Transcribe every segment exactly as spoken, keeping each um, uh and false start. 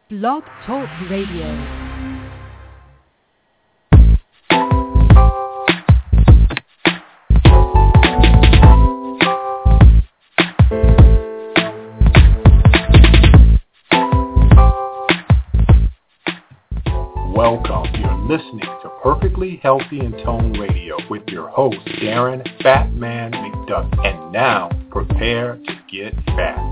Blog Talk Radio. Welcome. You're listening to Perfectly Healthy in Tone Radio with your host, Darren Fat Man McDuffie. And now, prepare to get fat.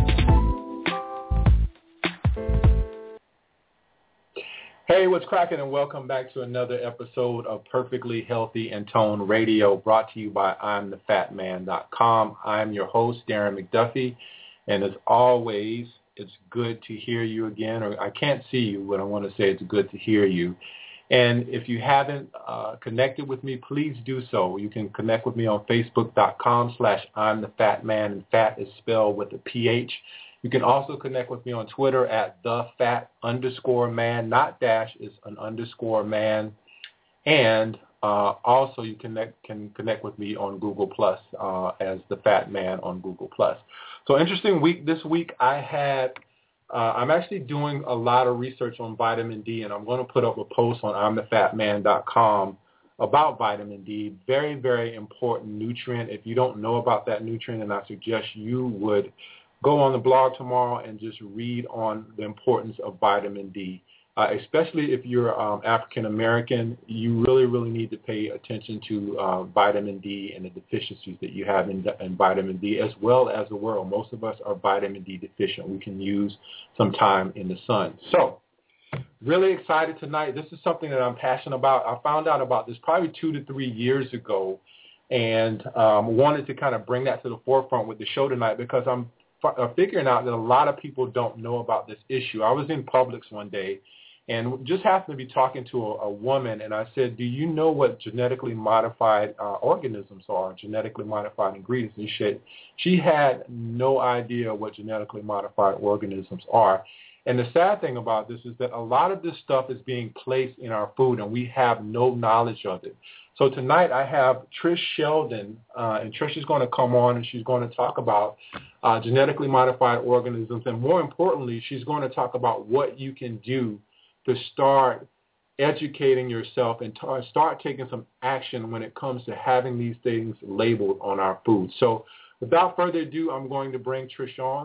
Hey, what's cracking, and welcome back to another episode of Perfectly Healthy in Tone Radio, brought to you by I'm the fat man dot com. I'm your host, Darren McDuffie, and as always, it's good to hear you again. Or I can't see you, but I want to say it's good to hear you. And if you haven't uh, connected with me, please do so. You can connect with me on Facebook.com slash I'm the Fat Man, and fat is spelled with a P H. You can also connect with me on Twitter at the fat underscore man, not dash, it's an underscore man. And uh, also you connect, can connect with me on Google Plus uh, as the Fat Man on Google Plus. So interesting week this week. I had, uh, I'm actually doing a lot of research on vitamin D, and I'm going to put up a post on I'm the fat man dot com about vitamin D. Very, very important nutrient. If you don't know about that nutrient, and I suggest you would go on the blog tomorrow and just read on the importance of vitamin D. Uh, especially if you're um, African American, you really, really need to pay attention to uh, vitamin D and the deficiencies that you have in, in vitamin D, as well as the world. Most of us are vitamin D deficient. We can use some time in the sun. So, really excited tonight. This is something that I'm passionate about. I found out about this probably two to three years ago, and um, wanted to kind of bring that to the forefront with the show tonight because I'm f- figuring out that a lot of people don't know about this issue. I was in Publix one day and just happened to be talking to a, a woman, and I said, do you know what genetically modified uh, organisms are, genetically modified ingredients? And she, she had no idea what genetically modified organisms are. And the sad thing about this is that a lot of this stuff is being placed in our food, and we have no knowledge of it. So tonight I have Trish Sheldon, uh, and Trish is going to come on, and she's going to talk about uh, genetically modified organisms, and more importantly, she's going to talk about what you can do to start educating yourself and t- start taking some action when it comes to having these things labeled on our food. So without further ado, I'm going to bring Trish on.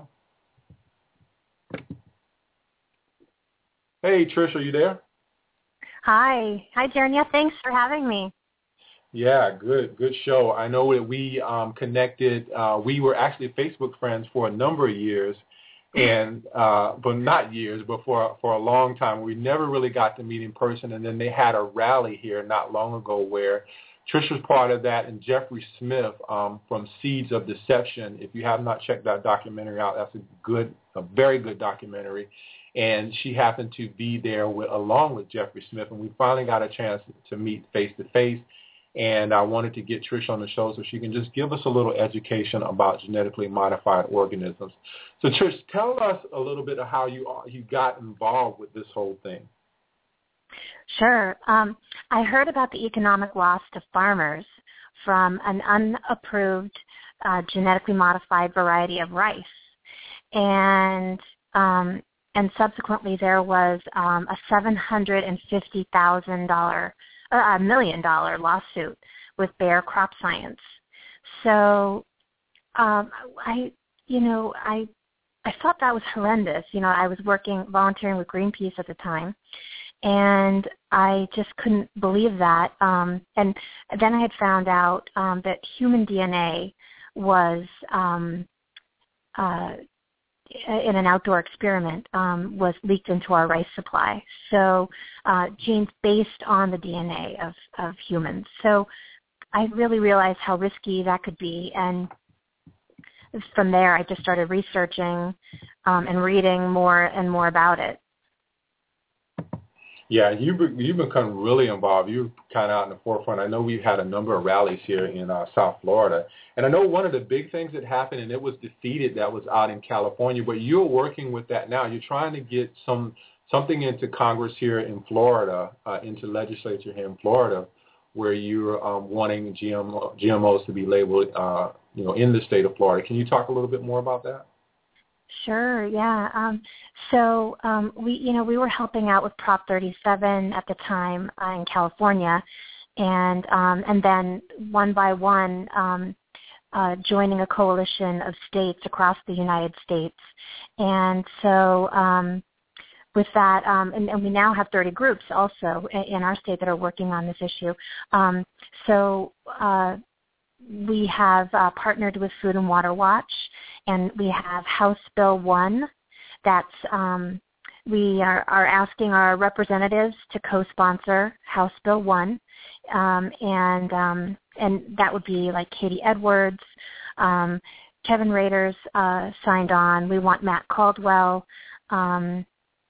Hey, Trish, are you there? Hi. Hi, Darren. Yeah, thanks for having me. Yeah, good, good show. I know that we um, connected. Uh, we were actually Facebook friends for a number of years. And, uh, but not years, but for, for a long time. We never really got to meet in person. And then they had a rally here not long ago where Trish was part of that, and Jeffrey Smith um, from Seeds of Deception. If you have not checked that documentary out, that's a good, a very good documentary. And she happened to be there with, along with Jeffrey Smith. And we finally got a chance to meet face to face. And I wanted to get Trish on the show so she can just give us a little education about genetically modified organisms. So Trish, tell us a little bit of how you you got involved with this whole thing. Sure. Um, I heard about the economic loss to farmers from an unapproved uh, genetically modified variety of rice. And um, and subsequently there was um, a seven hundred fifty thousand dollars a million dollar lawsuit with Bayer Crop Science. So, um, I, you know, I, I thought that was horrendous. You know, I was working, volunteering with Greenpeace at the time, and I just couldn't believe that. Um, and then I had found out um, that human D N A was, um, uh, in an outdoor experiment, um, was leaked into our rice supply. So uh, genes based on the D N A of, of humans. So I really realized how risky that could be. And from there, I just started researching um, and reading more and more about it. Yeah, you've, you've become really involved. You're kind of out in the forefront. I know we've had a number of rallies here in uh, South Florida. And I know one of the big things that happened, and it was defeated, that was out in California, but you're working with that now. You're trying to get some something into Congress here in Florida, uh, into legislature here in Florida, where you're um, wanting G M O, G M Os to be labeled, uh, you know, in the state of Florida. Can you talk a little bit more about that? Sure, yeah. Um, so um, we, you know, we were helping out with Prop thirty-seven at the time uh, in California, and um, and then one by one, um, uh, joining a coalition of states across the United States, and so um, with that, um, and, and we now have thirty groups also in, in our state that are working on this issue. Um, so. Uh, We have uh, partnered with Food and Water Watch, and we have House Bill one. That's um, we are, are asking our representatives to co-sponsor House Bill one, um, and um, and that would be like Katie Edwards, um, Kevin Raiders uh, signed on. We want Matt Caldwell, um,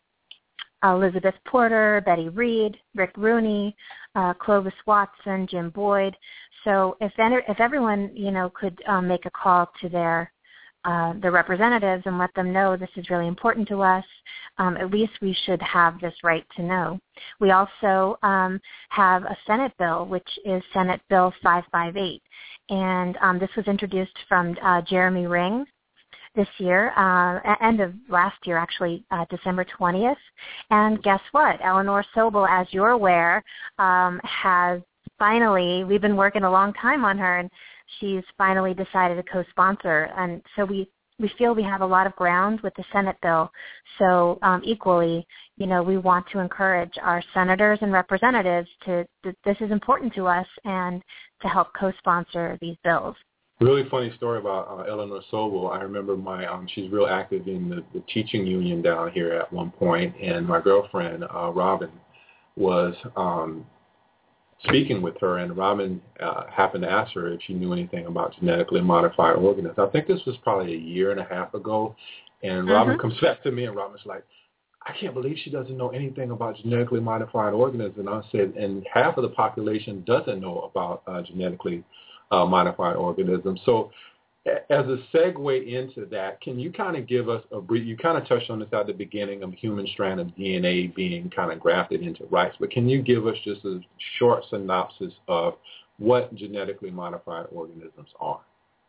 Elizabeth Porter, Betty Reed, Rick Rooney, uh, Clovis Watson, Jim Boyd. So if if everyone, you know, could um, make a call to their uh, their representatives and let them know this is really important to us, um, at least we should have this right to know. We also um, have a Senate bill, which is Senate Bill five five eight, and um, this was introduced from uh, Jeremy Ring this year, uh, end of last year, actually, uh, December twentieth. And guess what? Eleanor Sobel, as you're aware, um, has finally, we've been working a long time on her, and she's finally decided to co-sponsor. And so we, we feel we have a lot of ground with the Senate bill. So um, equally, you know, we want to encourage our senators and representatives to, that this is important to us and to help co-sponsor these bills. Really funny story about uh, Eleanor Sobel. I remember my um, she's real active in the, the teaching union down here at one point, and my girlfriend uh, Robin was um, speaking with her, and Robin uh, happened to ask her if she knew anything about genetically modified organisms. I think this was probably a year and a half ago, and mm-hmm. Robin comes back to me, and Robin's like, I can't believe she doesn't know anything about genetically modified organisms. And I said, and half of the population doesn't know about uh, genetically Uh, modified organisms. So as a segue into that, can you kind of give us a brief, you kind of touched on this at the beginning of human strand of D N A being kind of grafted into rice, but can you give us just a short synopsis of what genetically modified organisms are?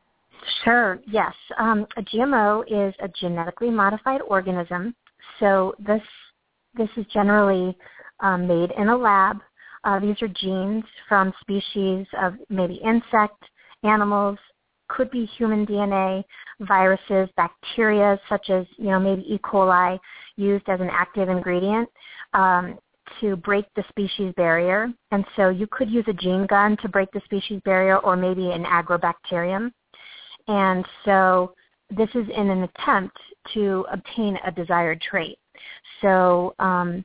Sure, yes. Um, a G M O is a genetically modified organism. So this, this is generally um, made in a lab. Uh, these are genes from species of maybe insect, animals, could be human D N A, viruses, bacteria, such as, you know, maybe E. coli, used as an active ingredient um, to break the species barrier. And so you could use a gene gun to break the species barrier, or maybe an agrobacterium. And so this is in an attempt to obtain a desired trait. So um,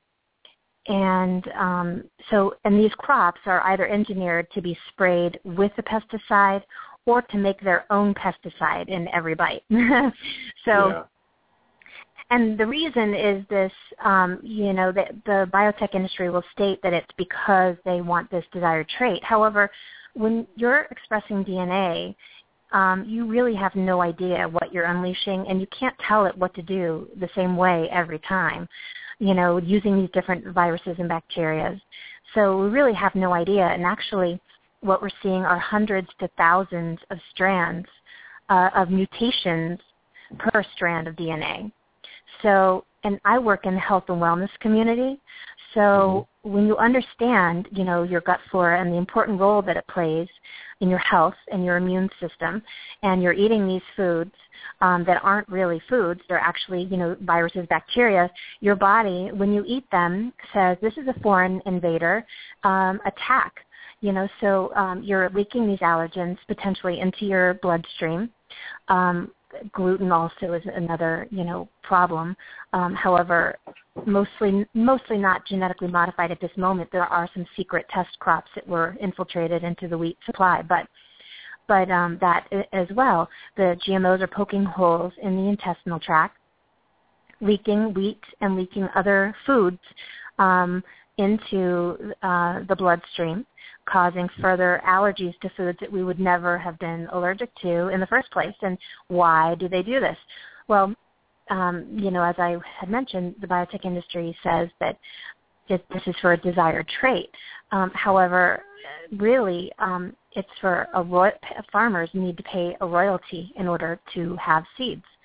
And um, so, and these crops are either engineered to be sprayed with the pesticide or to make their own pesticide in every bite. so, yeah. And the reason is this, um, you know, that the biotech industry will state that it's because they want this desired trait. However, when you're expressing D N A, um, you really have no idea what you're unleashing, and you can't tell it what to do the same way every time, you know, using these different viruses and bacteria. So we really have no idea. And actually what we're seeing are hundreds to thousands of strands uh, of mutations per strand of D N A. So, and I work in the health and wellness community. So mm-hmm. when you understand, you know, your gut flora and the important role that it plays in your health and your immune system, and you're eating these foods um, that aren't really foods, they're actually, you know, viruses, bacteria, your body, when you eat them, says this is a foreign invader, um, attack. You know, so um, you're leaking these allergens potentially into your bloodstream. Um, gluten also is another, you know, problem. Um, however, mostly mostly not genetically modified at this moment. There are some secret test crops that were infiltrated into the wheat supply, but but um, that as well. The G M Os are poking holes in the intestinal tract, leaking wheat and leaking other foods um, into uh, the bloodstream, causing further allergies to foods that we would never have been allergic to in the first place. And why do they do this? Well, um, you know, as I had mentioned, the biotech industry says that it, this is for a desired trait. Um, however, really, um, it's for a roy- farmers need to pay a royalty in order to have seeds.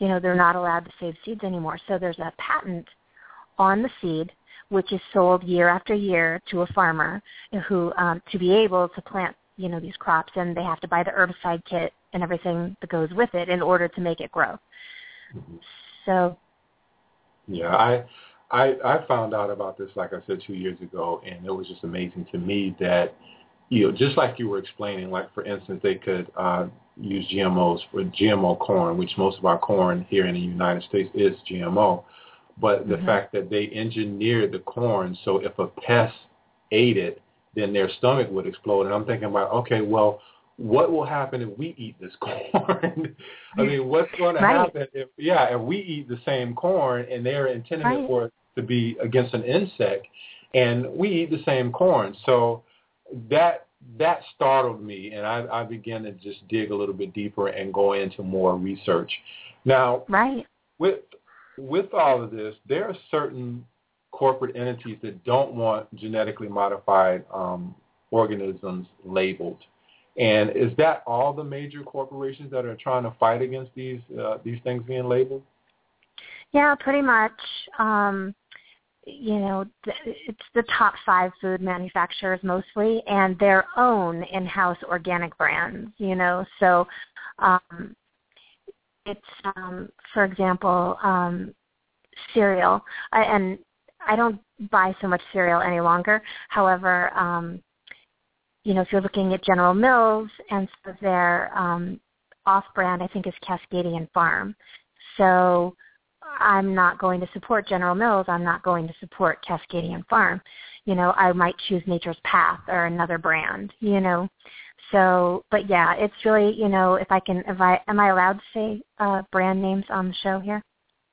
you know, they're not allowed to save seeds anymore. So there's a patent on the seed, which is sold year after year to a farmer who, um, to be able to plant, you know, these crops, and they have to buy the herbicide kit and everything that goes with it in order to make it grow. Mm-hmm. So. Yeah, I, I, I found out about this, like I said, two years ago, and it was just amazing to me that, you know, just like you were explaining, like, for instance, they could uh, use G M Os for G M O corn, which most of our corn here in the United States is G M O. But the mm-hmm. fact that they engineered the corn so if a pest ate it, then their stomach would explode. And I'm thinking about, okay, well, what will happen if we eat this corn? I mean, what's going to right. happen if, yeah, if we eat the same corn and they're intending right. it for it to be against an insect, and we eat the same corn? So that that startled me, and I, I began to just dig a little bit deeper and go into more research. Now, right. with with all of this, there are certain corporate entities that don't want genetically modified um, organisms labeled. And is that all the major corporations that are trying to fight against these uh, these things being labeled? Yeah, pretty much. Um, you know, it's the top five food manufacturers mostly, and their own in-house organic brands, you know. So um, it's, um, for example, um, cereal. I, and I don't buy so much cereal any longer. However, um, you know, if you're looking at General Mills and so their um, off-brand, I think, is Cascadian Farm. So I'm not going to support General Mills. I'm not going to support Cascadian Farm. You know, I might choose Nature's Path or another brand, you know. So, but yeah, it's really, you know, if I can, if I, am I allowed to say uh, brand names on the show here?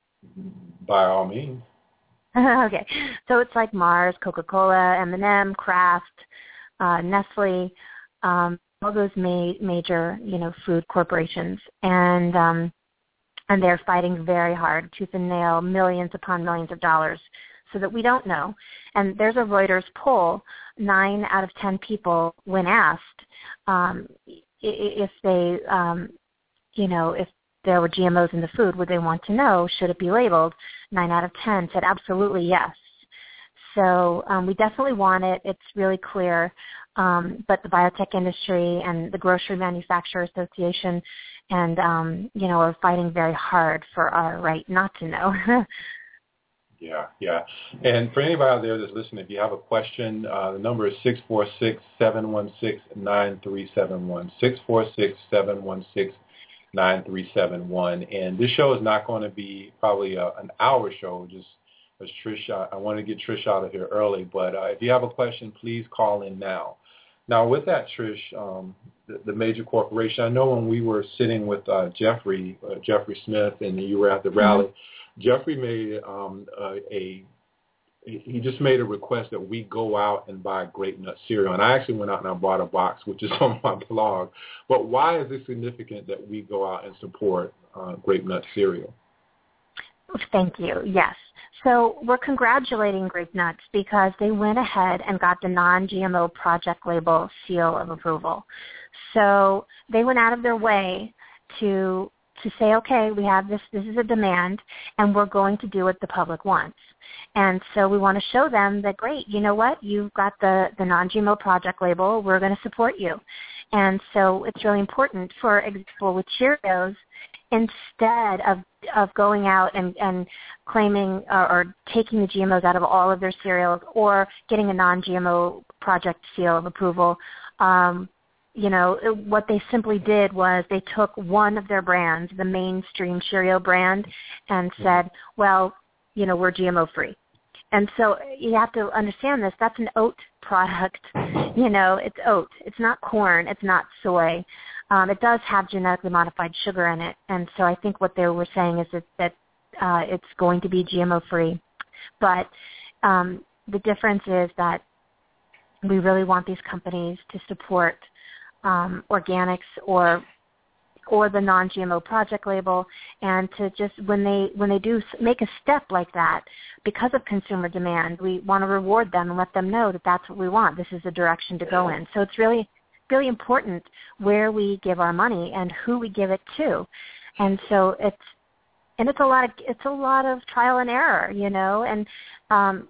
By all means. Okay. So it's like Mars, Coca-Cola, M and M, Kraft, uh, Nestle, um, all those ma- major, you know, food corporations. And, um, and they're fighting very hard, tooth and nail, millions upon millions of dollars, so that we don't know. And there's a Reuters poll, nine out of ten people, when asked um, if they, um, you know, if there were G M Os in the food, would they want to know, should it be labeled? Nine out of ten said absolutely yes. So um, we definitely want it. It's really clear. Um, but the biotech industry and the Grocery Manufacturer Association and, um, you know, are fighting very hard for our right not to know. Yeah, yeah. And for anybody out there that's listening, if you have a question, uh, the number is six four six, seven one six, nine three seven one, six four six, seven one six, nine three seven one. And this show is not going to be probably a, an hour show, just as Trish, I, I want to get Trish out of here early. But uh, if you have a question, please call in now. Now, with that, Trish, um, the, the major corporation, I know when we were sitting with uh, Jeffrey, uh, Jeffrey Smith, and you were at the rally, mm-hmm. Jeffrey made um, uh, a, he just made a request that we go out and buy Grape Nut cereal. And I actually went out and I bought a box, which is on my blog. But why is it significant that we go out and support uh, Grape Nut cereal? Thank you. Yes. So we're congratulating Grape Nuts because they went ahead and got the non-G M O Project Label seal of approval. So they went out of their way to to say, okay, we have this, this is a demand, and we're going to do what the public wants. And so we want to show them that, great, you know what, you've got the, the non-G M O Project Label, we're going to support you. And so it's really important, for example, with Cheerios, instead of of going out and, and claiming or, or taking the G M Os out of all of their cereals or getting a non-G M O project seal of approval, um, you know, what they simply did was they took one of their brands, the mainstream Cheerio brand, and said, well, you know, we're G M O free. And so you have to understand this. That's an oat product. You know, it's oat. It's not corn. It's not soy. Um, it does have genetically modified sugar in it. And so I think what they were saying is that, that uh, it's going to be G M O free. But um, the difference is that we really want these companies to support um, organics or or the non-G M O project label, and to just, when they when they do make a step like that, because of consumer demand, we want to reward them and let them know that that's what we want. This is the direction to go in. So it's really, really important where we give our money and who we give it to. And so it's and it's a lot of it's a lot of trial and error, you know, and um,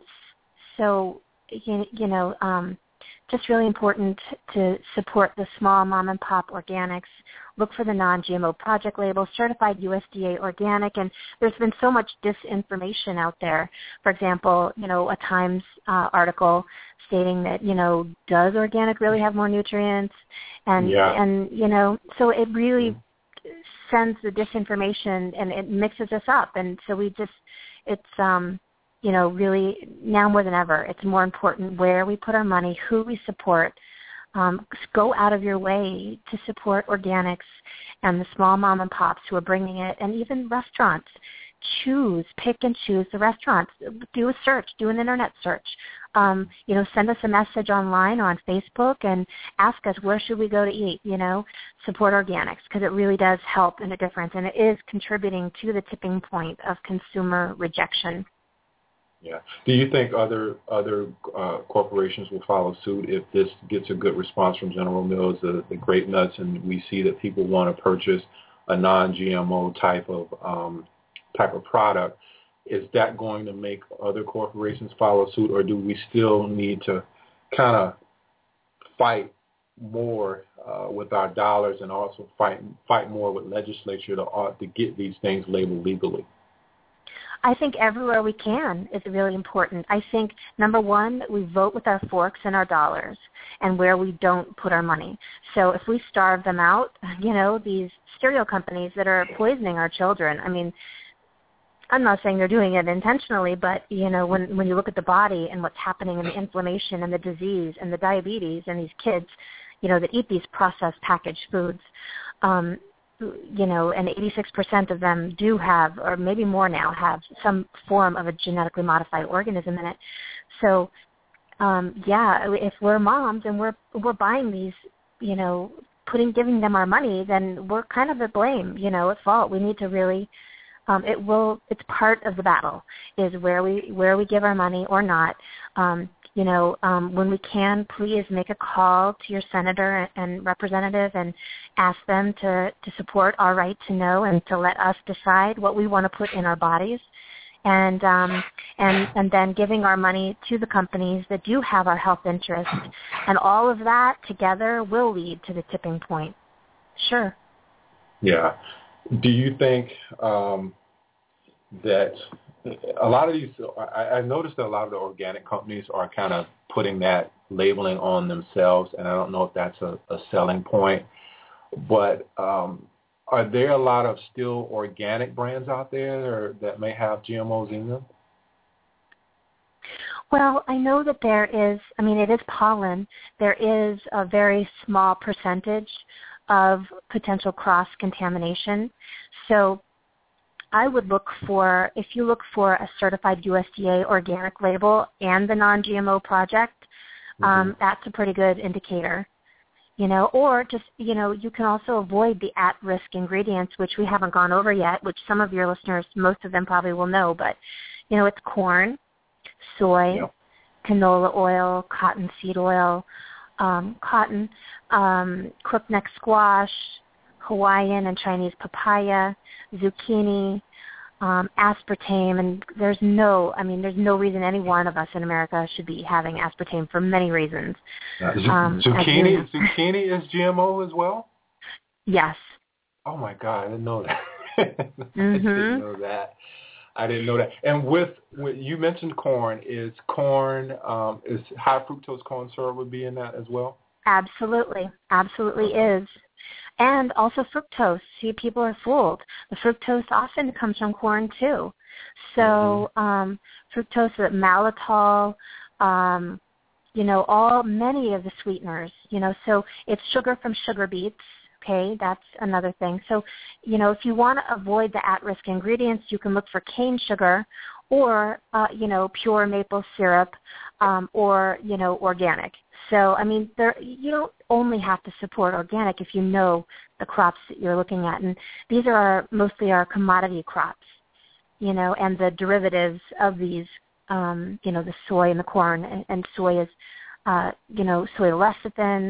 so you, you know, um, just really important to support the small mom and pop organics. Look for the non-G M O project label, certified U S D A organic, and there's been so much disinformation out there. For example, you know, a Times uh, article stating that, you know, does organic really have more nutrients? And, yeah. and you know, so it really sends the disinformation and it mixes us up. And so we just, it's, um, you know, really now more than ever, it's more important where we put our money, who we support. Um, go out of your way to support organics and the small mom and pops who are bringing it, and even restaurants. Choose, pick and choose the restaurants. Do a search, do an internet search. Um, you know, send us a message online or on Facebook and ask us, where should we go to eat? You know, support organics, because it really does help in a difference, and it is contributing to the tipping point of consumer rejection. Yeah. Do you think other other uh, corporations will follow suit if this gets a good response from General Mills, the, the grape nuts, and we see that people want to purchase a non-G M O type of um, type of product? Is that going to make other corporations follow suit, or do we still need to kind of fight more uh, with our dollars and also fight fight more with legislature to uh, to get these things labeled legally? I think everywhere we can is really important. I think, number one, we vote with our forks and our dollars and where we don't put our money. So if we starve them out, you know, these cereal companies that are poisoning our children, I mean, I'm not saying they're doing it intentionally, but, you know, when, when you look at the body and what's happening and the inflammation and the disease and the diabetes and these kids, you know, that eat these processed packaged foods, um, you know, and eighty-six percent of them do have, or maybe more now, have some form of a genetically modified organism in it. So, um, yeah, if we're moms and we're we're buying these, you know, putting giving them our money, then we're kind of at blame, you know, at fault. We need to really, um, it will, it's part of the battle, is where we where we give our money or not. Um, You know, um, when we can, please make a call to your senator and representative and ask them to, to support our right to know and to let us decide what we want to put in our bodies, and um, and and then giving our money to the companies that do have our health interest, and all of that together will lead to the tipping point. Sure. Yeah. Do you think um, that a lot of these, I, I noticed that a lot of the organic companies are kind of putting that labeling on themselves, and I don't know if that's a, a selling point, but um, are there a lot of still organic brands out there or, that may have G M Os in them? Well, I know that there is, I mean, it is pollen. There is a very small percentage of potential cross-contamination. So I would look for, if you look for a certified U S D A organic label and the non-G M O project, mm-hmm. um, that's a pretty good indicator, you know, or just, you know, you can also avoid the at-risk ingredients, which we haven't gone over yet, which some of your listeners, most of them probably will know, but, you know, it's corn, soy, yep. canola oil, cottonseed oil, um, cotton, um, crookneck squash, Hawaiian and Chinese papaya, zucchini, um, aspartame, and there's no, I mean, there's no reason any one of us in America should be having aspartame for many reasons. Uh, z- um, zucchini, you know. zucchini is G M O as well? Yes. Oh my God, I didn't know that. mm-hmm. I didn't know that. I didn't know that. And with, with you mentioned corn, is corn, um, is high fructose corn syrup would be in that as well? Absolutely, absolutely is. And also fructose. See, people are fooled. The fructose often comes from corn too. So mm-hmm. um, fructose, maltitol, um, you know, all many of the sweeteners. You know, so it's sugar from sugar beets. Okay, that's another thing. So, you know, if you want to avoid the at-risk ingredients, you can look for cane sugar, or uh, you know, pure maple syrup, um, or you know, organic. So, I mean, there, you don't only have to support organic if you know the crops that you're looking at. And these are our, mostly our commodity crops, you know, and the derivatives of these, um, you know, the soy and the corn. And, and soy is, uh, you know, soy lecithin,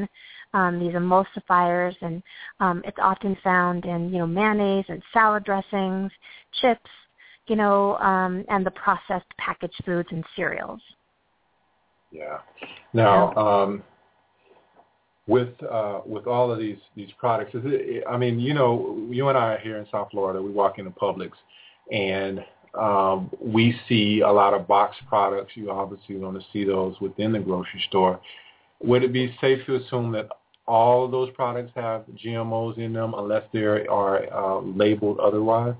um, these emulsifiers, and um, it's often found in, you know, mayonnaise and salad dressings, chips, you know, um, and the processed packaged foods and cereals. Yeah. Now, um, with uh, with all of these these products, is it, I mean, you know, you and I are here in South Florida. We walk into Publix, and um, we see a lot of boxed products. You obviously want to see those within the grocery store. Would it be safe to assume that all of those products have G M Os in them unless they are uh, labeled otherwise?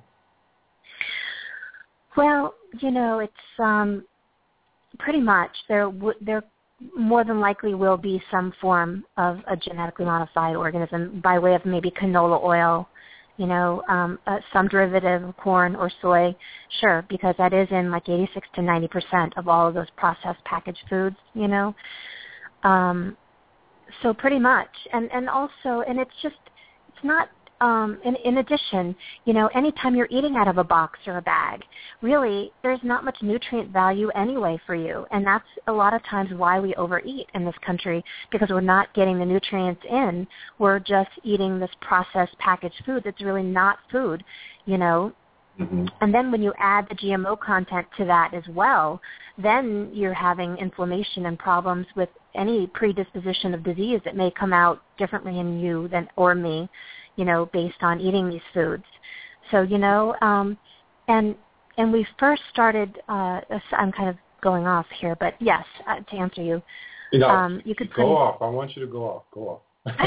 Well, you know, it's um, pretty much there. W- there more than likely will be some form of a genetically modified organism by way of maybe canola oil, you know, um, uh, some derivative of corn or soy. Sure, because that is in like eighty-six to ninety percent of all of those processed packaged foods, you know. Um, so pretty much, and and also, and it's just, it's not. Um, in, in addition, you know, anytime you're eating out of a box or a bag, really, there's not much nutrient value anyway for you. And that's a lot of times why we overeat in this country, because we're not getting the nutrients in. We're just eating this processed packaged food that's really not food, you know. Mm-hmm. And then when you add the G M O content to that as well, then you're having inflammation and problems with any predisposition of disease that may come out differently in you than or me, you know, based on eating these foods. So, you know, um, and and we first started, uh, I'm kind of going off here, but yes, uh, to answer you, you, know, um, you could go pretty, off. I want you to go off. Go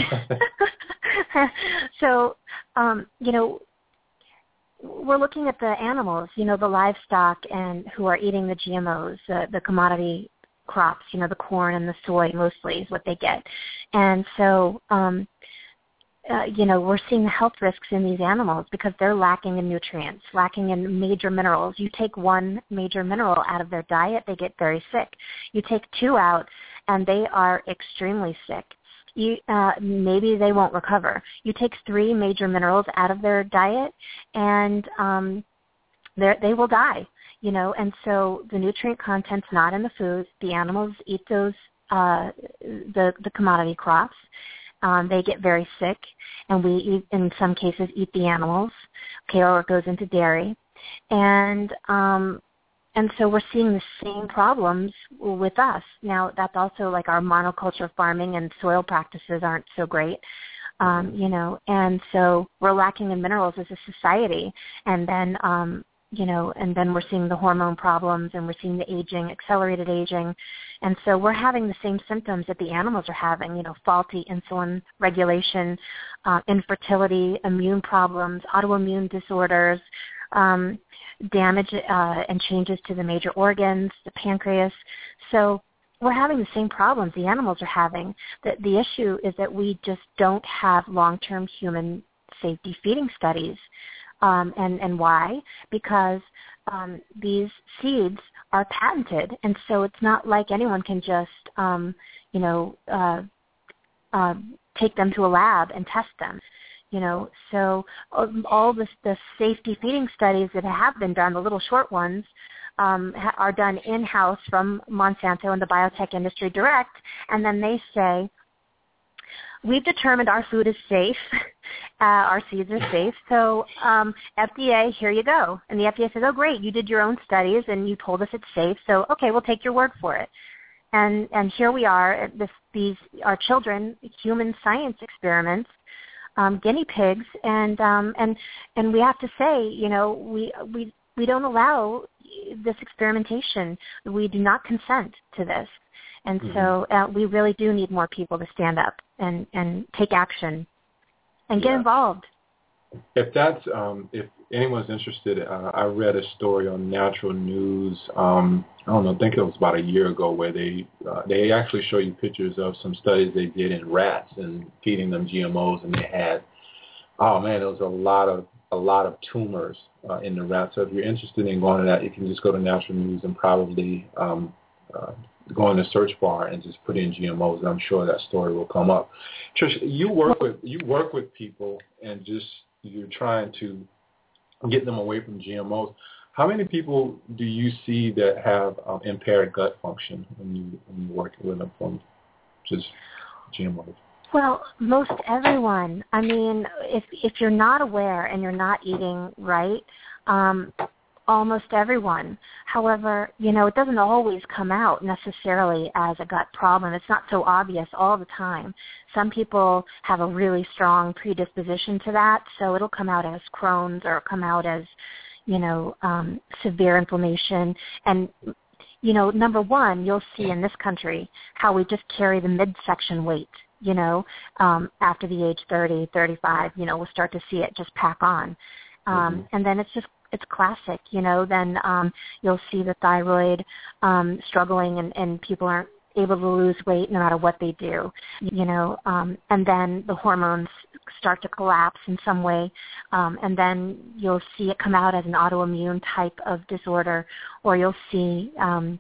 off. So, um, you know, we're looking at the animals, you know, the livestock and who are eating the G M Os, uh, the commodity crops, you know, the corn and the soy mostly is what they get. And so, um, Uh, you know, we're seeing the health risks in these animals because they're lacking in nutrients, lacking in major minerals. You take one major mineral out of their diet, they get very sick. You take two out, and they are extremely sick. You, uh, maybe they won't recover. You take three major minerals out of their diet, and um, they will die. You know, and so the nutrient content's not in the food. The animals eat those, uh, the the commodity crops. Um, they get very sick, and we, eat, in some cases, eat the animals, okay, or it goes into dairy. And um, and so we're seeing the same problems with us. Now, that's also like our monoculture farming and soil practices aren't so great, um, you know, and so we're lacking in minerals as a society. And then, um, you know, and then we're seeing the hormone problems, and we're seeing the aging, accelerated aging. And so we're having the same symptoms that the animals are having, you know, faulty insulin regulation, uh, infertility, immune problems, autoimmune disorders, um, damage uh, and changes to the major organs, the pancreas. So we're having the same problems the animals are having. The, the issue is that we just don't have long-term human safety feeding studies. Um, and, and why? Because um, these seeds are patented, and so it's not like anyone can just, um, you know, uh, uh, take them to a lab and test them. You know, so all the, the safety feeding studies that have been done, the little short ones, um, ha- are done in-house from Monsanto and the biotech industry direct, and then they say, we've determined our food is safe, uh, our seeds are safe, so um, F D A, here you go. And the F D A says, oh, great, you did your own studies and you told us it's safe, so okay, we'll take your word for it. And and here we are, this, these are children, human science experiments, um, guinea pigs, and um, and and we have to say, you know, we we we don't allow this experimentation. We do not consent to this. And mm-hmm. so uh, we really do need more people to stand up and, and take action and get yeah. involved. If that's um, if anyone's interested, uh, I read a story on Natural News. Um, I don't know, I think it was about a year ago, where they uh, they actually show you pictures of some studies they did in rats and feeding them G M Os, and they had, oh man, there was a lot of a lot of tumors uh, in the rats. So if you're interested in going to that, you can just go to Natural News and probably um, uh, go in the search bar and just put in G M Os, and I'm sure that story will come up. Trish, you work with you work with people, and just you're trying to get them away from G M Os. How many people do you see that have um, impaired gut function when you when you work with them from just G M Os? Well, most everyone. I mean, if if you're not aware and you're not eating right, um, almost everyone. However, you know, it doesn't always come out necessarily as a gut problem. It's not so obvious all the time. Some people have a really strong predisposition to that, so it'll come out as Crohn's or come out as, you know, um, severe inflammation. And, you know, number one, you'll see in this country how we just carry the midsection weight, you know, um, after the age thirty, thirty-five, you know, we'll start to see it just pack on. Um, mm-hmm. And then it's just, it's classic, you know, then um, you'll see the thyroid um, struggling and, and people aren't able to lose weight no matter what they do, you know, um, and then the hormones start to collapse in some way, um, and then you'll see it come out as an autoimmune type of disorder, or you'll see, um,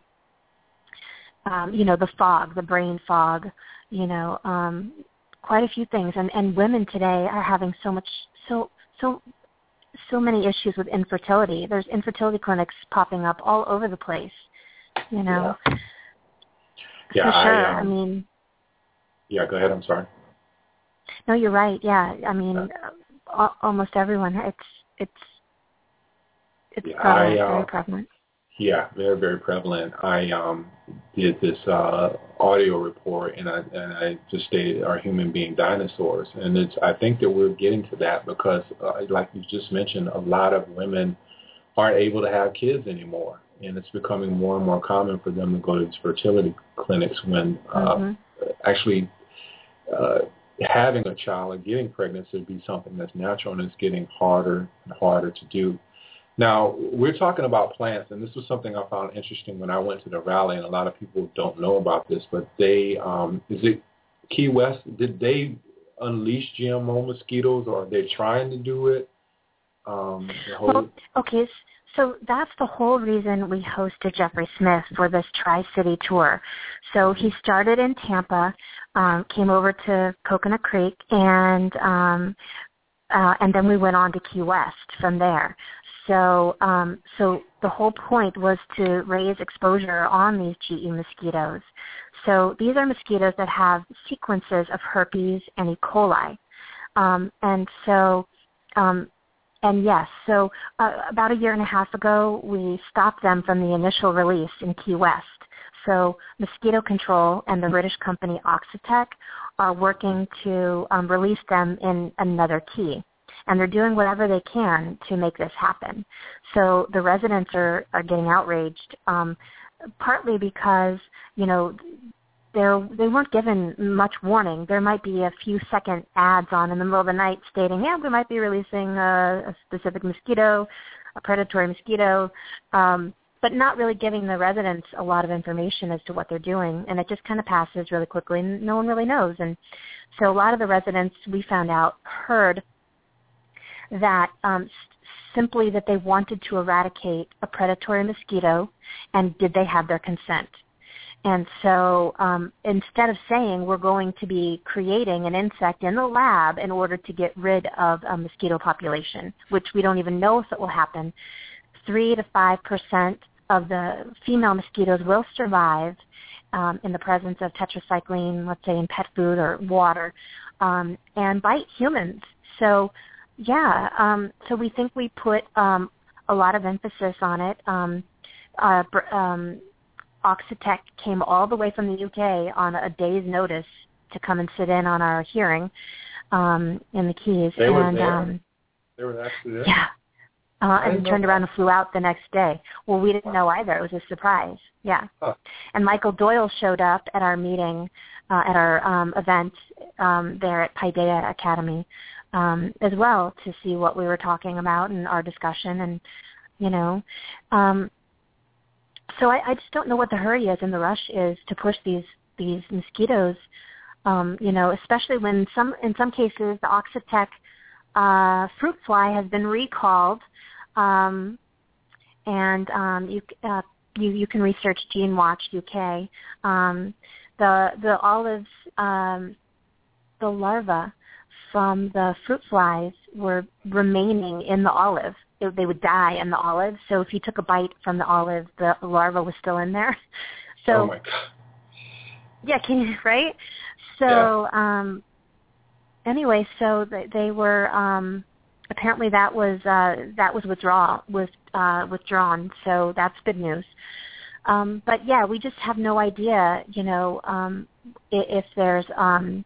um, you know, the fog, the brain fog, you know, um, quite a few things. And, and women today are having so much, so, so, so many issues with infertility. There's infertility clinics popping up all over the place, you know. Yeah, yeah For sure. I, um, I mean. Yeah, go ahead. I'm sorry. No, you're right. Yeah, I mean, uh, almost everyone. It's it's it's yeah, prevalent, I, uh, very prevalent. Yeah, very, very prevalent. I um, did this uh, audio report, and I and I just stated are human being dinosaurs, and it's. I think that we're getting to that because, uh, like you just mentioned, a lot of women aren't able to have kids anymore, and it's becoming more and more common for them to go to these fertility clinics when uh, mm-hmm. actually uh, having a child or getting pregnant would be something that's natural, and it's getting harder and harder to do. Now, we're talking about plants, and this was something I found interesting when I went to the rally, and a lot of people don't know about this, but they, um, is it Key West, did they unleash G M O mosquitoes, or are they trying to do it? Um, the whole... Well, okay, so that's the whole reason we hosted Jeffrey Smith for this Tri-City tour. So he started in Tampa, um, came over to Coconut Creek, and um, uh, and then we went on to Key West from there. So um, so the whole point was to raise exposure on these G E mosquitoes. So these are mosquitoes that have sequences of herpes and E. coli. Um, and so, um, and yes, so uh, about a year and a half ago, we stopped them from the initial release in Key West. So Mosquito Control and the British company Oxitec are working to um, release them in another key. And they're doing whatever they can to make this happen. So the residents are, are getting outraged, um, partly because, you know, they're, they weren't given much warning. There might be a few second ads on in the middle of the night stating, yeah, we might be releasing a, a specific mosquito, a predatory mosquito, um, but not really giving the residents a lot of information as to what they're doing. And it just kind of passes really quickly, and no one really knows. And so a lot of the residents, we found out, heard that um, simply that they wanted to eradicate a predatory mosquito, and did they have their consent? And so um, instead of saying we're going to be creating an insect in the lab in order to get rid of a mosquito population, which we don't even know if it will happen, three to five percent of the female mosquitoes will survive um, in the presence of tetracycline, let's say in pet food or water, um, and bite humans. So Yeah, um, so we think we put um, a lot of emphasis on it. Um, uh, um, Oxitec came all the way from the U K on a day's notice to come and sit in on our hearing um, in the Keys. They and, were there? Um, they were actually there? Yeah, uh, and turned around and flew out the next day. Well, we didn't wow. know either. It was a surprise. Yeah. Huh. And Michael Doyle showed up at our meeting, uh, at our um, event um, there at Paideia Academy. Um, as well, to see what we were talking about and our discussion, and you know, um, so I, I just don't know what the hurry is and the rush is to push these these mosquitoes. Um, you know, especially when some in some cases the Oxitec uh, fruit fly has been recalled, um, and um, you uh, you you can research GeneWatch U K. Um, the the olives, um, the larvae from the fruit flies were remaining in the olive. It, they would die in the olive. So if you took a bite from the olive, the larva was still in there. So, oh my God. Yeah, can you, right? So, yeah. um, anyway, so they, they were um, apparently that was uh, that was withdraw was uh, withdrawn. So that's good news. Um, but yeah, we just have no idea, you know, um, if, if there's um,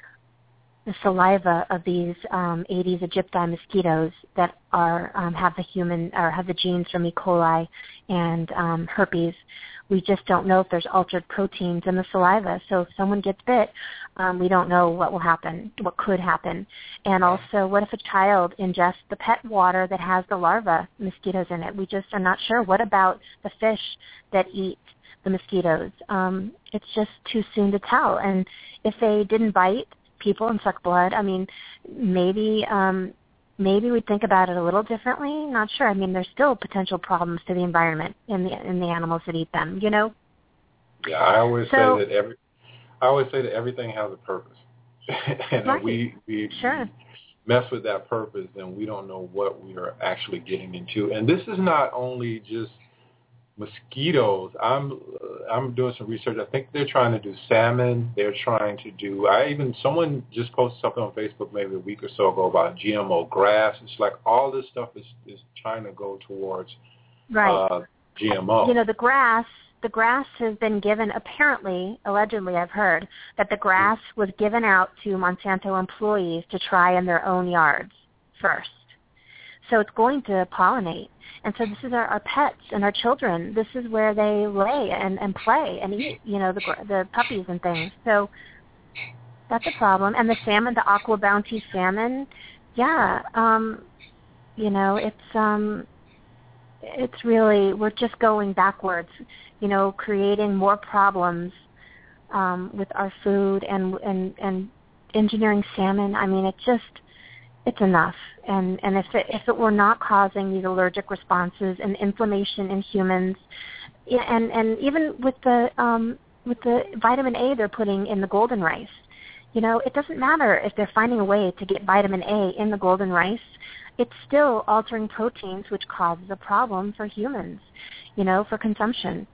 the saliva of these um, Aedes aegypti mosquitoes that are um, have the human or have the genes from E. coli and um, herpes. We just don't know if there's altered proteins in the saliva. So if someone gets bit, um, we don't know what will happen, what could happen. And also, what if a child ingests the pet water that has the larva mosquitoes in it? We just are not sure. What about the fish that eat the mosquitoes? Um, it's just too soon to tell. And if they didn't bite people and suck blood, I mean, maybe um, maybe we'd think about it a little differently. Not sure. I mean, there's still potential problems to the environment in the in the animals that eat them. You know. Yeah, I always so, say that every I always say that everything has a purpose, and right. we we, sure. we mess with that purpose, then we don't know what we are actually getting into. And this is not only just mosquitoes. I'm I'm doing some research. I think they're trying to do salmon. They're trying to do. I even someone just posted something on Facebook maybe a week or so ago about G M O grass. It's like all this stuff is is trying to go towards right. uh, G M O. You know, the grass. The grass has been given. Apparently, allegedly, I've heard that the grass was given out to Monsanto employees to try in their own yards first. So it's going to pollinate. And so this is our, our pets and our children. This is where they lay and, and play and eat, you know, the the puppies and things. So that's a problem. And the salmon, the Aqua Bounty salmon, yeah, um, you know, it's um, it's really, we're just going backwards, you know, creating more problems um, with our food and, and, and engineering salmon. I mean, it just, it's enough. And, and if it, if it were not causing these allergic responses and inflammation in humans, and, and even with the, um, with the vitamin A they're putting in the golden rice, you know, it doesn't matter if they're finding a way to get vitamin A in the golden rice. It's still altering proteins, which causes a problem for humans, you know, for consumption.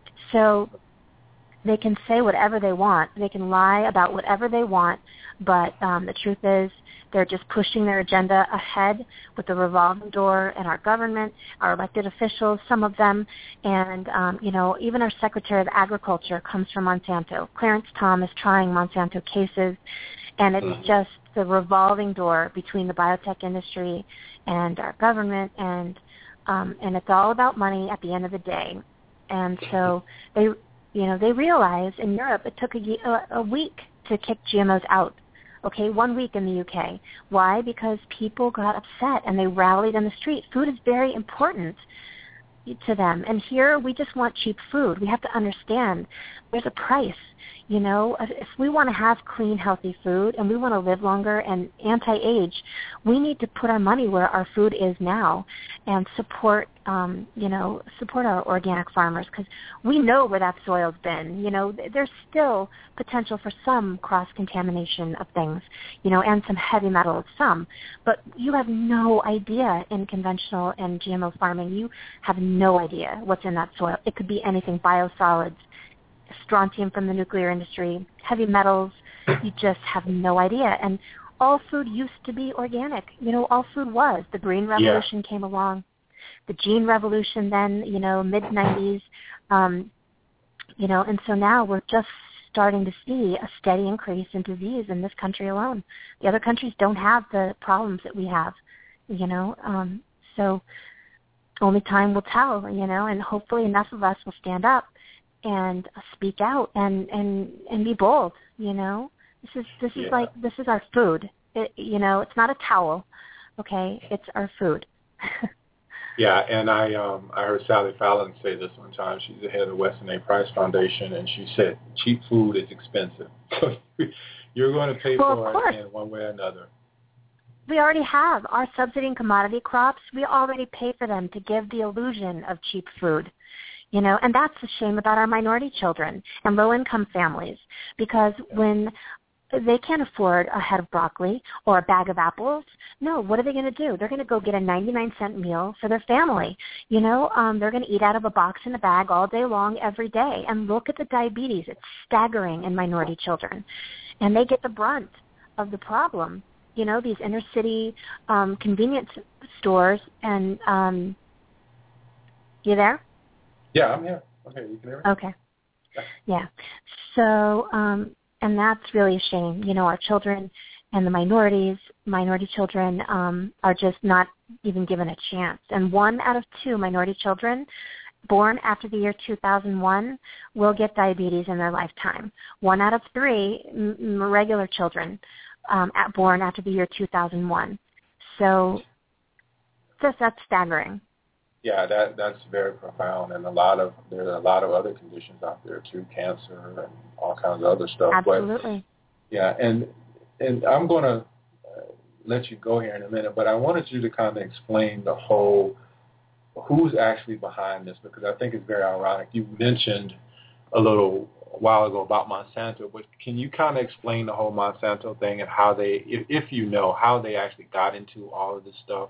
So they can say whatever they want. They can lie about whatever they want, but um, the truth is they're just pushing their agenda ahead with the revolving door in our government, our elected officials, some of them, and, um, you know, even our Secretary of Agriculture comes from Monsanto. Clarence Tom is trying Monsanto cases, and it's mm-hmm. just the revolving door between the biotech industry and our government, and um, and it's all about money at the end of the day. And so they, you know, they realize in Europe it took a, a week to kick G M Os out. Okay, one week in the U K. Why? Because people got upset and they rallied in the street. Food is very important to them. And here we just want cheap food. We have to understand there's a price. You know, if we want to have clean, healthy food and we want to live longer and anti-age, we need to put our money where our food is now and support, um, you know, support our organic farmers, because we know where that soil's been. You know, there's still potential for some cross-contamination of things, you know, and some heavy metals, some. But you have no idea in conventional and G M O farming. You have no idea what's in that soil. It could be anything, biosolids, strontium from the nuclear industry, heavy metals. You just have no idea. And all food used to be organic. You know, all food was. The Green Revolution yeah. came along. The Gene Revolution then, you know, mid nineties. Um, you know, and so now we're just starting to see a steady increase in disease in this country alone. The other countries don't have the problems that we have, you know. Um, so only time will tell, you know, and hopefully enough of us will stand up and speak out and, and, and be bold, you know. This is this is yeah. like this is our food. It, you know, it's not a towel, okay? It's our food. yeah, and I um I heard Sally Fallon say this one time. She's the head of the Weston A. Price Foundation, and she said cheap food is expensive. So you're going to pay well, for it in one way or another. We already have our subsidy and commodity crops. We already pay for them to give the illusion of cheap food. You know, and that's the shame about our minority children and low-income families, because when they can't afford a head of broccoli or a bag of apples, no, what are they going to do? They're going to go get a ninety-nine cent meal for their family. You know, um, they're going to eat out of a box in a bag all day long every day. And look at the diabetes. It's staggering in minority children. And they get the brunt of the problem. You know, these inner city um, convenience stores, and um, you there? Yeah, I'm here. Okay, you can hear me? Okay. Yeah. So, um, and that's really a shame. You know, our children and the minorities, minority children, um, are just not even given a chance. And one out of two minority children born after the year two thousand one will get diabetes in their lifetime. One out of three m- regular children um, at, born after the year two thousand one. So just that's staggering. Yeah, that that's very profound, and a lot of there are a lot of other conditions out there too, cancer and all kinds of other stuff. Absolutely. But, yeah, and and I'm going to uh, let you go here in a minute, but I wanted you to kind of explain the whole who's actually behind this, because I think it's very ironic. You mentioned a little while ago about Monsanto, but can you kind of explain the whole Monsanto thing and how they, if, if you know, how they actually got into all of this stuff?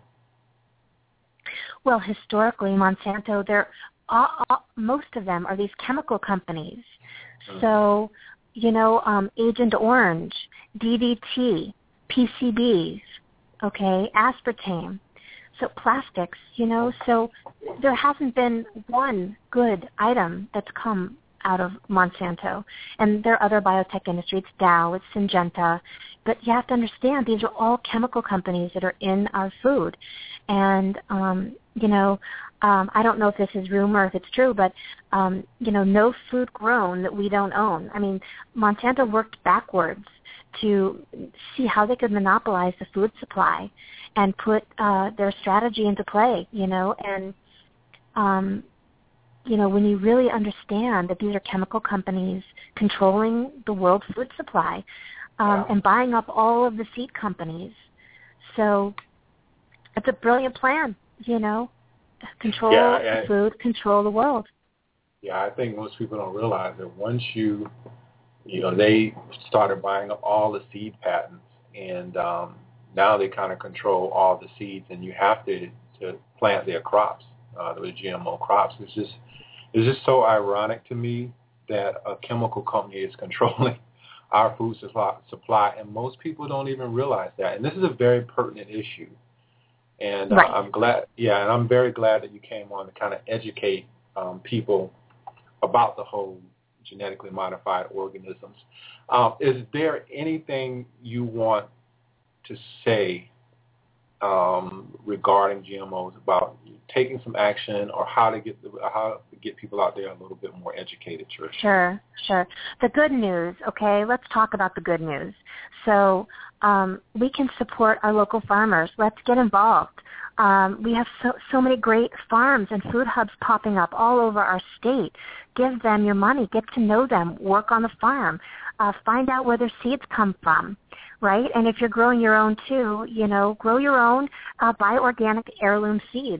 Well, historically, Monsanto, they're all, all, most of them are these chemical companies. Mm-hmm. So, you know, um, Agent Orange, D D T, P C Bs, okay, aspartame. So plastics, you know, so there hasn't been one good item that's come out of Monsanto. And there are other biotech industries, it's Dow, it's Syngenta. But you have to understand, these are all chemical companies that are in our food. And, um, you know, um, I don't know if this is rumor, if it's true, but, um, you know, no food grown that we don't own. I mean, Monsanto worked backwards to see how they could monopolize the food supply and put uh, their strategy into play, you know, and, um, you know, when you really understand that these are chemical companies controlling the world food supply um, wow. and buying up all of the seed companies. So it's a brilliant plan, you know, control yeah, the food, control the world. Yeah, I think most people don't realize that once you, you know, they started buying up all the seed patents, and um, now they kind of control all the seeds, and you have to, to plant their crops, uh, the G M O crops. It's just, it's just so ironic to me that a chemical company is controlling our food supply, supply, and most people don't even realize that. And this is a very pertinent issue. And uh, right. I'm glad, yeah, and I'm very glad that you came on to kind of educate um, people about the whole genetically modified organisms. Um, is there anything you want to say um, regarding G M Os, about taking some action, or how to get the, how to get people out there a little bit more educated, Trish? Sure, sure. The good news, okay, let's talk about the good news. So um, we can support our local farmers. Let's get involved. Um, we have so, so many great farms and food hubs popping up all over our state. Give them your money. Get to know them. Work on the farm. Uh, find out where their seeds come from, right? And if you're growing your own too, you know, grow your own. Uh, buy organic heirloom seeds.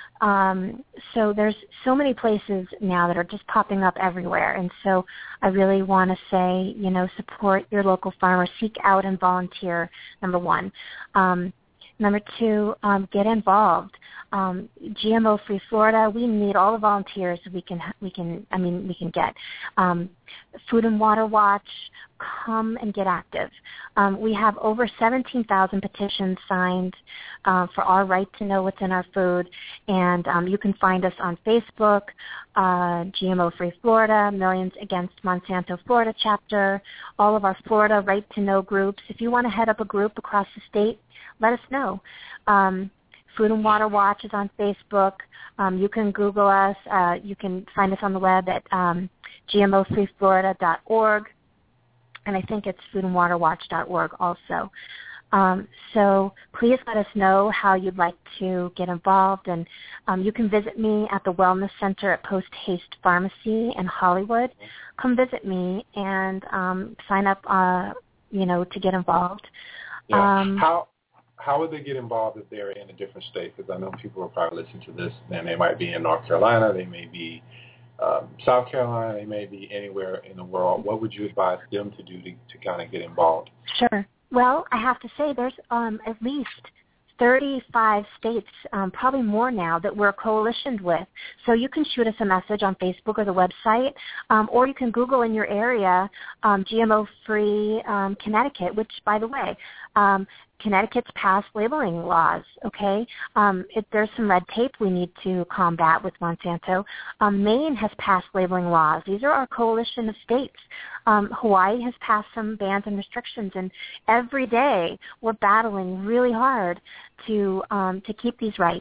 Um, so there's so many places now that are just popping up everywhere. And so I really want to say, you know, support your local farmers. Seek out and volunteer, number one. Um, Number two, um, get involved. Um, G M O-free Florida, we need all the volunteers we can, we can, I mean, we can get. Um, Food and Water Watch, come and get active. Um, we have over seventeen thousand petitions signed uh, for our right to know what's in our food, and um, you can find us on Facebook, uh, G M O-free Florida, Millions Against Monsanto Florida chapter, all of our Florida right to know groups. If you want to head up a group across the state, let us know. Um, Food and Water Watch is on Facebook. Um, you can Google us. Uh, you can find us on the web at um, G M O free Florida dot org, and I think it's food and water watch dot org also. Um, so please let us know how you'd like to get involved, and um, you can visit me at the Wellness Center at Post Haste Pharmacy in Hollywood. Come visit me and um, sign up, uh, you know, to get involved. Yeah. Um, how how would they get involved if they're in a different state? Because I know people will probably listen to this, and they might be in North Carolina, they may be um, South Carolina, they may be anywhere in the world. What would you advise them to do to, to kind of get involved? Sure. Well, I have to say there's um, at least thirty-five states, um, probably more now, that we're coalitioned with. So you can shoot us a message on Facebook or the website, um, or you can Google in your area um, G M O-free um, Connecticut, which, by the way, um, Connecticut's passed labeling laws, okay? Um, it, there's some red tape we need to combat with Monsanto. Um, Maine has passed labeling laws. These are our coalition of states. Um, Hawaii has passed some bans and restrictions, and every day we're battling really hard to um, to keep these rights.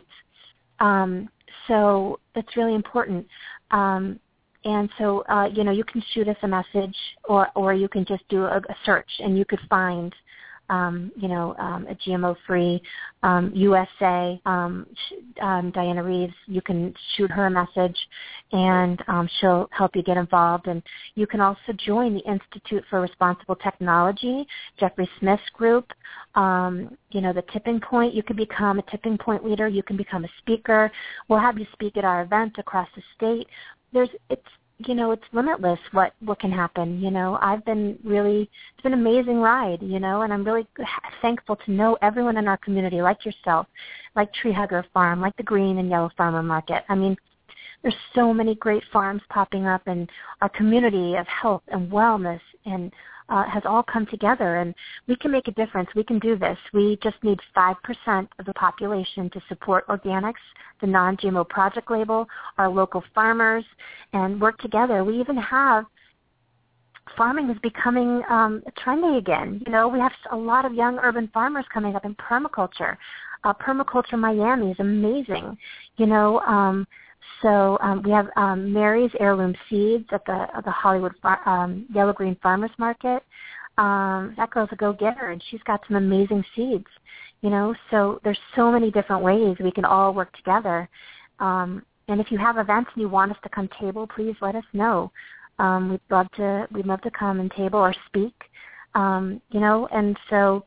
Um, so it's really important. Um, and so, uh, you know, you can shoot us a message, or, or you can just do a, a search, and you could find Um, you know, um, a G M O-free um, U S A, um, um, Diana Reeves. You can shoot her a message, and um, she'll help you get involved. And you can also join the Institute for Responsible Technology, Jeffrey Smith's group. Um, you know, the Tipping Point. You can become a Tipping Point leader. You can become a speaker. We'll have you speak at our event across the state. There's it's. You know, it's limitless what, what can happen. You know, I've been really, it's been an amazing ride, you know, and I'm really thankful to know everyone in our community, like yourself, like Tree Hugger Farm, like the Green and Yellow Farmer Market. I mean, there's so many great farms popping up, and our community of health and wellness and uh, has all come together, and we can make a difference. We can do this. We just need five percent of the population to support organics, the non-G M O project label, our local farmers, and work together. We even have farming is becoming um, trendy again. You know, we have a lot of young urban farmers coming up in permaculture. Uh, Permaculture Miami is amazing. You know, um, so um, we have um, Mary's Heirloom Seeds at the at the Hollywood Far- um, Yellow Green Farmers Market. Um, that girl's a go-getter, and she's got some amazing seeds. You know, so there's so many different ways we can all work together. Um, and if you have events and you want us to come table, please let us know. Um, we'd love to we'd love to come and table or speak. Um, you know, and so.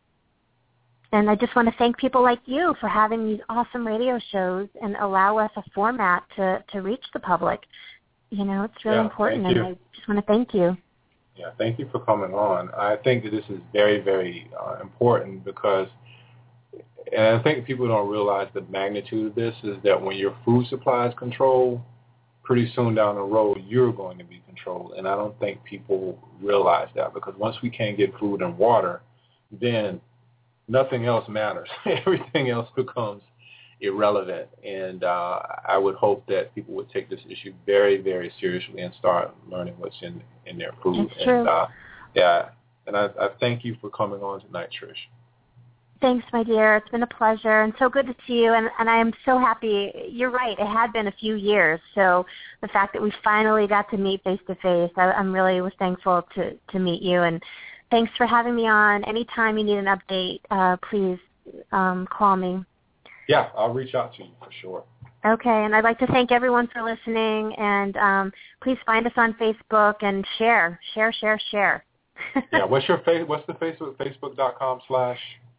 And I just want to thank people like you for having these awesome radio shows and allow us a format to, to reach the public. You know, it's really yeah, important, and I just want to thank you. Yeah, thank you for coming on. I think that this is very, very uh, important because, and I think people don't realize the magnitude of this, is that when your food supply is controlled, pretty soon down the road, you're going to be controlled. And I don't think people realize that, because once we can't get food and water, then nothing else matters. Everything else becomes irrelevant. And uh, I would hope that people would take this issue very, very seriously and start learning what's in, in their food. That's true. And, uh, yeah, and I, I thank you for coming on tonight, Trish. Thanks, my dear. It's been a pleasure, and so good to see you. And, and I am so happy. You're right. It had been a few years. So the fact that we finally got to meet face-to-face, I, I'm really was thankful to, to meet you. And thanks for having me on. Anytime you need an update, uh, please um, call me. Yeah, I'll reach out to you for sure. Okay, and I'd like to thank everyone for listening, and um, please find us on Facebook and share, share, share, share. Yeah, what's your fa- what's the Facebook? Facebook.com slash?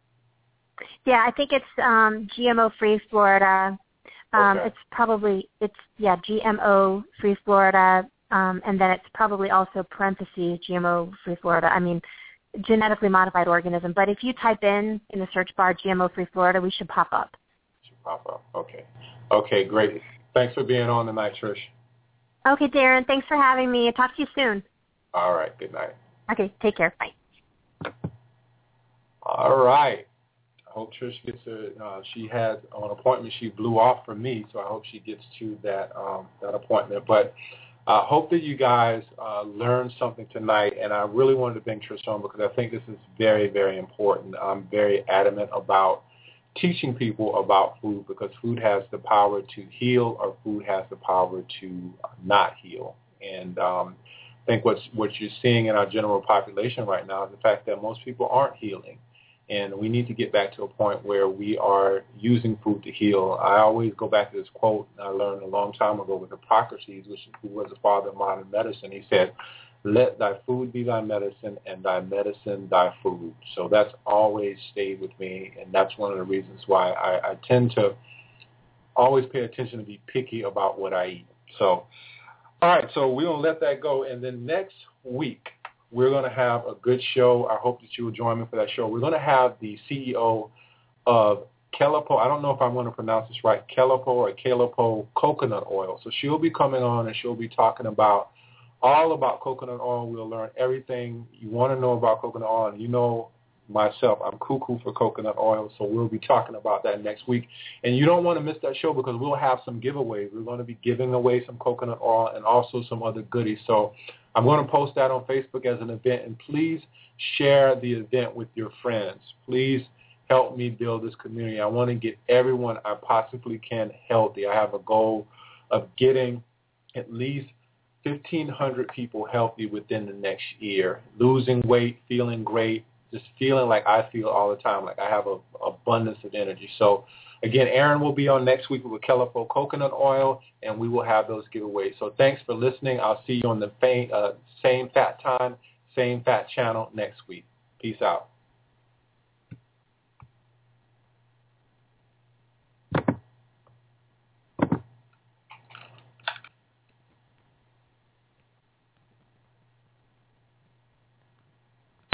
Yeah, I think it's um, G M O Free Florida. Um, okay. It's probably, it's, yeah, G M O Free Florida, um, and then it's probably also parentheses G M O Free Florida. I mean, genetically modified organism. But if you type in in the search bar G M O Free Florida, we should pop up. Should pop up. Okay. Okay, great. Thanks for being on tonight, Trish. Okay, Darren. Thanks for having me. I'll talk to you soon. All right. Good night. Okay, take care. Bye. All right. I hope Trish gets a, uh, she had an appointment she blew off for me, so I hope she gets to that um, that appointment. But I hope that you guys uh, learned something tonight, and I really wanted to bring Trish on because I think this is very, very important. I'm very adamant about teaching people about food, because food has the power to heal, or food has the power to not heal. And um, I think what's, what you're seeing in our general population right now is the fact that most people aren't healing. And we need to get back to a point where we are using food to heal. I always go back to this quote I learned a long time ago with Hippocrates, which who was the father of modern medicine. He said, "Let thy food be thy medicine, and thy medicine thy food." So that's always stayed with me, and that's one of the reasons why I, I tend to always pay attention to be picky about what I eat. So, all right, so we're going to let that go. And then next week, we're going to have a good show. I hope that you will join me for that show. We're going to have the C E O of Kelepo, I don't know if I'm going to pronounce this right, Kelepo or Kelepo coconut oil. So she'll be coming on and she'll be talking about all about coconut oil. We'll learn everything you want to know about coconut oil. And you know myself, I'm cuckoo for coconut oil, so we'll be talking about that next week. And you don't want to miss that show because we'll have some giveaways. We're going to be giving away some coconut oil and also some other goodies. So I'm going to post that on Facebook as an event, and please share the event with your friends. Please help me build this community. I want to get everyone I possibly can healthy. I have a goal of getting at least fifteen hundred people healthy within the next year, losing weight, feeling great, just feeling like I feel all the time, like I have an abundance of energy. So, again, Aaron will be on next week with Kelepo coconut oil, and we will have those giveaways. So thanks for listening. I'll see you on the fa- uh, same fat time, same fat channel next week. Peace out.